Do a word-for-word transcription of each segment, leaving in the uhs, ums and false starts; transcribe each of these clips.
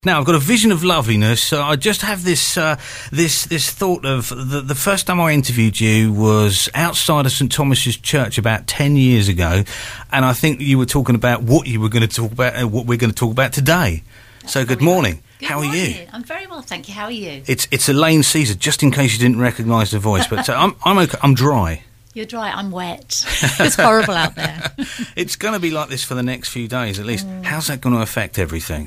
Now I've got a vision of loveliness. So I just have this uh, this this thought of the, the first time I interviewed you was outside of St Thomas's Church about ten years ago, and I think you were talking about what you were going to talk about, uh, what we're going to talk about today. That's so good morning. Good How morning. are you? I'm very well, thank you. How are you? It's it's Elaine Caesar. Just in case you didn't recognise the voice, but uh, I'm I'm okay. I'm dry. You're dry. I'm wet. It's horrible out there. It's going to be like this for the next few days at least. Mm. How's that going to affect everything?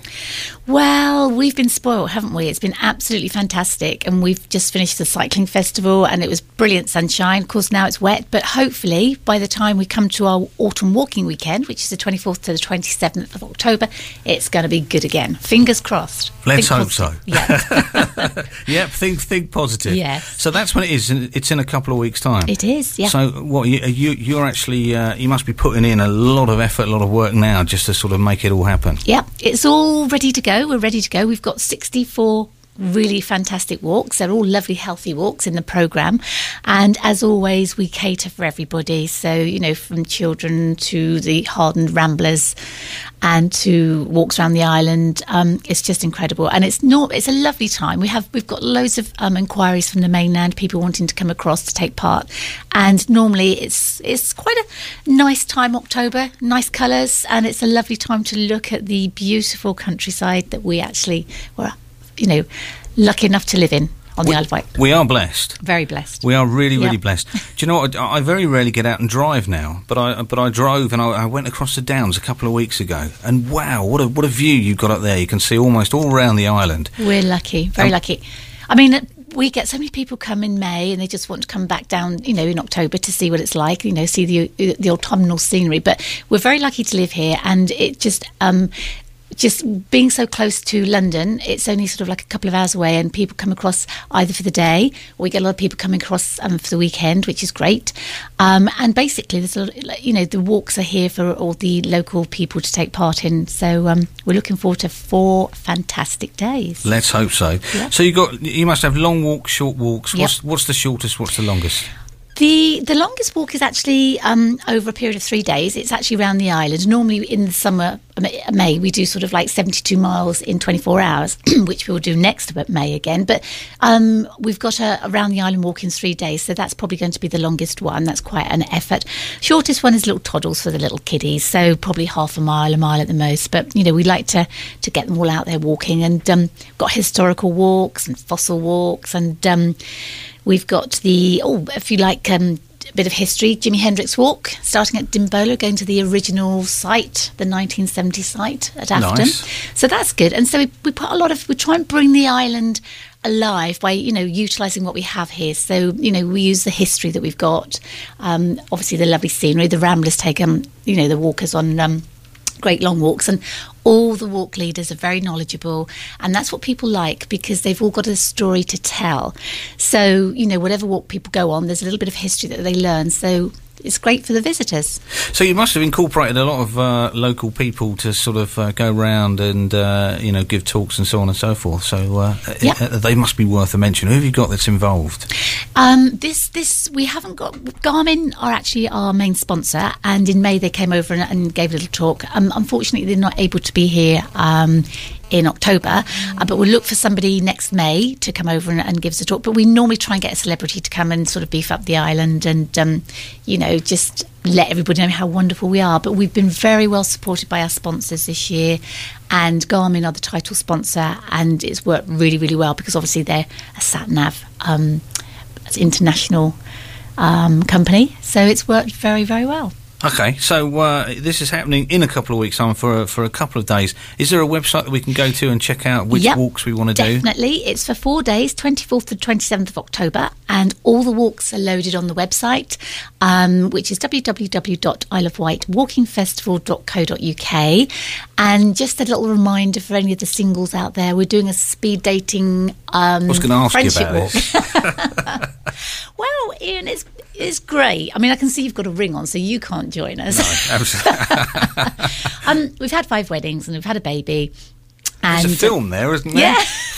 Well, we've been spoiled, haven't we? It's been absolutely fantastic, and we've just finished the cycling festival, and it was brilliant sunshine. Of course, now it's wet, but hopefully by the time we come to our autumn walking weekend, which is the twenty-fourth to the twenty-seventh of October, it's going to be good again. Fingers crossed. Let's think hope positive. so. Yeah. Yep, think think positive. Yes. So that's when it is. It's in a couple of weeks' time. It is, yeah. So what you, you you're actually uh, you must be putting in a lot of effort, a lot of work now, just to sort of make it all happen. Yeah, it's all ready to go. We're ready to go. We've got sixty-four really fantastic walks. They're all lovely, healthy walks in the programme. And as always, we cater for everybody. So, you know, from children to the hardened ramblers and to walks around the island. Um, it's just incredible. And it's not, it's a lovely time. We have, we've got loads of um, inquiries from the mainland, people wanting to come across to take part. And normally it's, it's quite a nice time, October, nice colours. And it's a lovely time to look at the beautiful countryside that we actually were, you know, lucky enough to live in on we, the Isle of Wight. We are blessed. Very blessed. We are really, really yep. blessed. Do you know what? I, I very rarely get out and drive now, but I but I drove and I, I went across the Downs a couple of weeks ago, and wow, what a what a view you've got up there. You can see almost all around the island. We're lucky, very um, lucky. I mean, we get so many people come in May and they just want to come back down, you know, in October to see what it's like, you know, see the the autumnal scenery. But we're very lucky to live here, and it just um. Just being so close to London, it's only sort of like a couple of hours away, and people come across either for the day, or we get a lot of people coming across um, for the weekend, which is great. Um, and basically, there's a lot, you know, the walks are here for all the local people to take part in. So um, we're looking forward to four fantastic days. Let's hope so. Yep. So you got, you must have long walks, short walks. Yep. What's what's the shortest? What's the longest? The the longest walk is actually um, over a period of three days. It's actually around the island. Normally in the summer, May, we do sort of like seventy-two miles in twenty-four hours, which we'll do next May again. But um, we've got a around the island walk in three days, so that's probably going to be the longest one. That's quite an effort. Shortest one is little toddles for the little kiddies, so probably half a mile, a mile at the most. But, you know, we like to, to get them all out there walking, and um, got historical walks and fossil walks, and um, we've got the, oh, if you like, um, a bit of history, Jimi Hendrix Walk, starting at Dimbola, going to the original site, the nineteen seventy site at Afton. Nice. So that's good. And so we, we put a lot of, we try and bring the island alive by, you know, utilising what we have here. So, you know, we use the history that we've got, um, obviously the lovely scenery. The ramblers take, um, you know, the walkers on um, great long walks, and all the walk leaders are very knowledgeable, and that's what people like, because they've all got a story to tell. So, you know, whatever walk people go on, there's a little bit of history that they learn, so it's great for the visitors. So you must have incorporated a lot of uh, local people to sort of uh, go round and uh, you know, give talks and so on and so forth. So uh, yep. it, they must be worth a mention. Who have you got that's involved? Um, this this we haven't got. Garmin are actually our main sponsor, and in May they came over and, and gave a little talk. Um, unfortunately, they're not able to be here Um, in October, uh, but we'll look for somebody next May to come over and, and give us a talk. But we normally try and get a celebrity to come and sort of beef up the island and, um, you know, just let everybody know how wonderful we are. But we've been very well supported by our sponsors this year, and Garmin are the title sponsor, and it's worked really, really well, because obviously they're a sat-nav um, international um, company, so it's worked very, very well. Okay, so uh, this is happening in a couple of weeks' time for, for a couple of days. Is there a website that we can go to and check out which yep, walks we want to do? Definitely. It's for four days, twenty-fourth to twenty-seventh of October, and all the walks are loaded on the website, um, which is w w w dot isle of wight walking festival dot co dot u k. And just a little reminder for any of the singles out there, we're doing a speed dating um, I was going to ask friendship you about walk. This. Well, Ian, it's it's great. I mean, I can see you've got a ring on, so you can't join us. No, absolutely. um, we've had five weddings and we've had a baby. And there's a film there, isn't there? Yeah.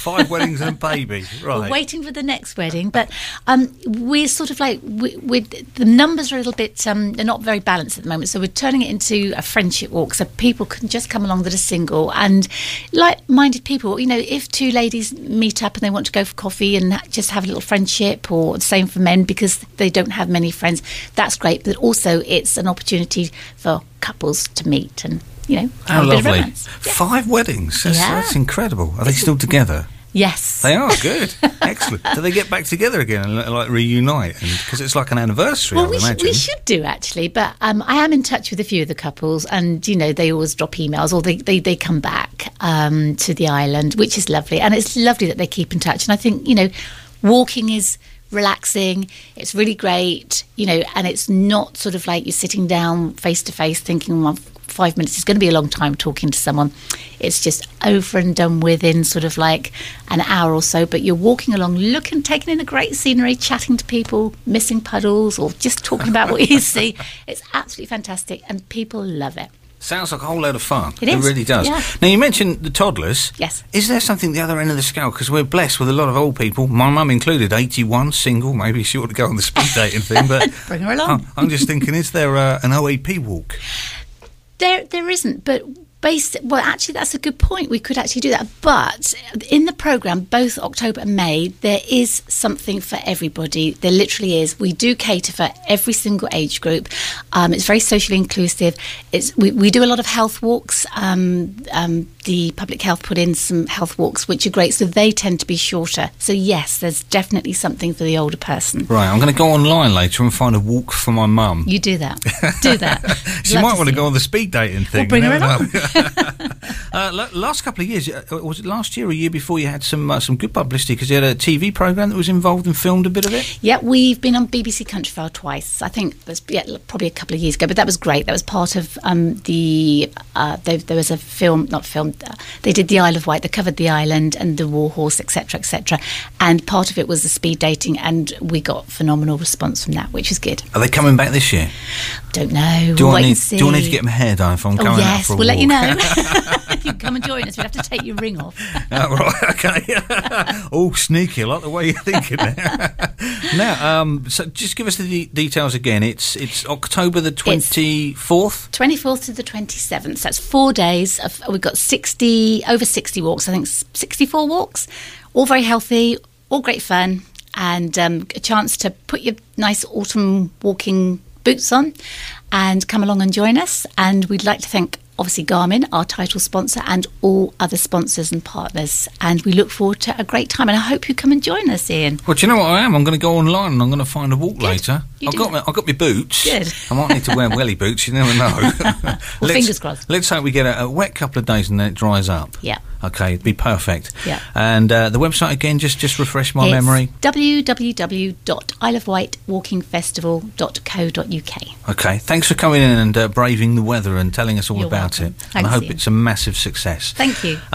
Five weddings and a baby, right. We're waiting for the next wedding, but um, we're sort of like, we, we're, the numbers are a little bit, um, they're not very balanced at the moment, so we're turning it into a friendship walk, so people can just come along that are single, and like-minded people, you know, if two ladies meet up and they want to go for coffee and just have a little friendship, or the same for men because they don't have many friends, that's great, but also it's an opportunity for couples to meet and, you know, how have a bit of lovely. romance. Yeah. Five weddings. That's, Yeah. that's incredible. Are they still together? Yes. They are, good. Excellent. Do they get back together again and like reunite? Because it's like an anniversary, Well, I we, would sh- imagine. we should do, actually, but um, I am in touch with a few of the couples, and, you know, they always drop emails, or they, they, they come back um, to the island, which is lovely. And it's lovely that they keep in touch. And I think, you know, walking is relaxing, it's really great, you know, and it's not sort of like you're sitting down face to face thinking, well, five minutes is going to be a long time talking to someone. It's just over and done with in sort of like an hour or so, but you're walking along, looking, taking in the great scenery, chatting to people, missing puddles, or just talking about what you see. It's absolutely fantastic, and people love it. Sounds like a whole load of fun. It is, really does. yeah. Now, you mentioned the toddlers. Yes. Is there something at the other end of the scale? Because we're blessed with a lot of old people, my mum included, eighty-one, single. Maybe she ought to go on the speed dating thing. But Bring her along. I'm, I'm just thinking, is there uh, an O A P walk? There, there isn't, but based, well, actually, that's a good point. We could actually do that. But in the programme, both October and May, there is something for everybody. There literally is. We do cater for every single age group. Um, it's very socially inclusive. It's we, we do a lot of health walks. Um, um, the public health put in some health walks, which are great. So they tend to be shorter. So yes, there's definitely something for the older person. Right, I'm going to go online later and find a walk for my mum. You do that. Do that. She Love might to want to see go it. on the speed dating thing. We'll bring you her never along. know. uh, la- last couple of years, uh, was it last year or a year before, you had some uh, some good publicity because you had a T V programme that was involved and filmed a bit of it? Yeah, we've been on B B C Countryfile twice. I think it was yeah, probably a couple of years ago, but that was great. That was part of um, the. Uh, there, there was a film, not film. Uh, they did the Isle of Wight. They covered the island and the war horse, et cetera, et cetera. And part of it was the speed dating, and we got phenomenal response from that, which was good. Are they coming back this year? Don't know. Do, we'll I wait need, and see. do I need to get my hair done if I'm Oh going out yes, for a we'll walk? let you know. You can come and join us. We'd have to take your ring off. Oh, right, okay. Oh, sneaky, I like the way you're thinking there. Now, um, so just give us the de- details again. It's it's October the twenty-fourth? twenty-fourth to the twenty-seventh. That's four days. Of, we've got sixty, over sixty walks, I think sixty-four walks, all very healthy, all great fun, and um, a chance to put your nice autumn walking boots on and come along and join us. And we'd like to thank, obviously, Garmin, our title sponsor, and all other sponsors and partners. And we look forward to a great time. And I hope you come and join us, Ian. Well, do you know what I am? I'm going to go online and I'm going to find a walk Good. later. You I've do got my, that. I've got my boots. Good. I might need to wear welly boots. You never know. Well, Let's- fingers crossed. Let's hope we get a, a wet couple of days and then it dries up. Yeah. Okay, it'd be perfect. Yeah. And uh, the website again, just just refresh my It's memory. w w w dot isle of wight walking festival dot co dot u k. Okay, thanks for coming in and uh, braving the weather and telling us all You're about welcome. it. And Thanks, I hope Ian. it's a massive success. Thank you.